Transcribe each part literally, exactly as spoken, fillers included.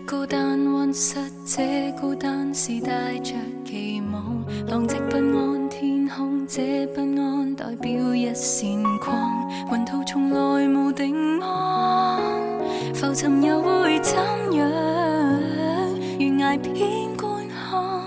孤单温室，这孤单是带着期望，浪迹不安天空，这不安代表一线光，云途从来无定安，浮沉又会怎样？悬崖边观看。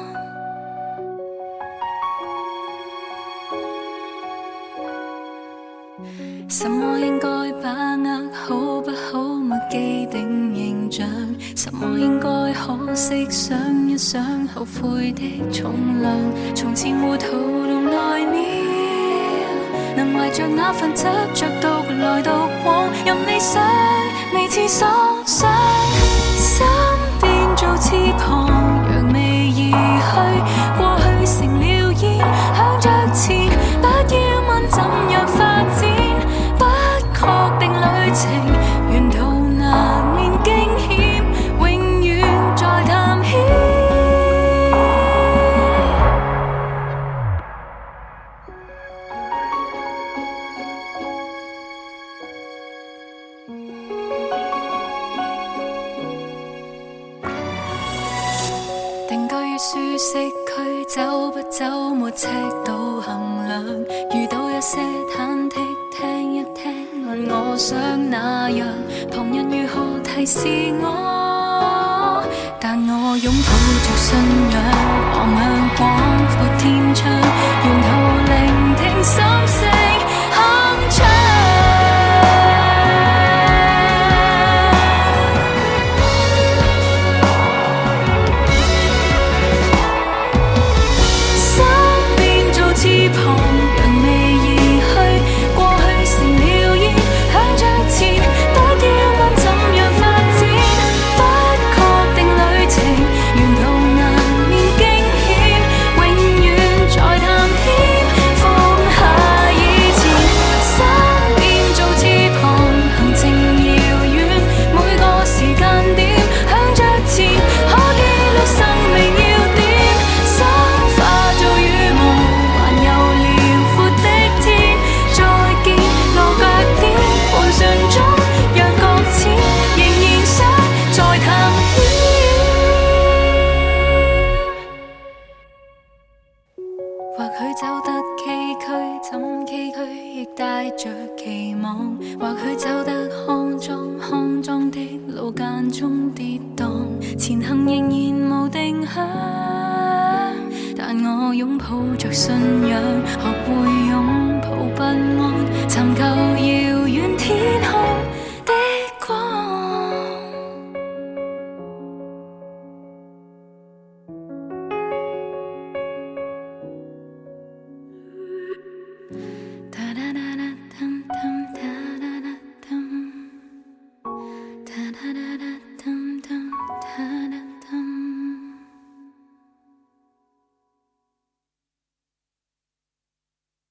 什么应该把握，好不好没既定形象，什么应该可惜，想一想后悔的重量，从前糊涂弄来了，能怀着那份执着独来独往，任理想未似所想，身边做翅膀，扬眉而去，过去成了烟，向着前，不要问怎样发展，不確定旅程，沿途難免驚險，永遠在探險。定居於舒適區，走不走沒尺度衡量，遇到一些忐忑，聽一聽問我想那樣，旁人如何提示我，但我擁抱着信仰，望向廣闊天窗，沿途聆聽心聲鏗鏘。或許走得崎嶇，怎崎嶇亦帶着期望，或許走得康莊，康莊的路間中跌宕，前行仍然無定向，但我擁抱着信仰，學會擁抱不安，尋求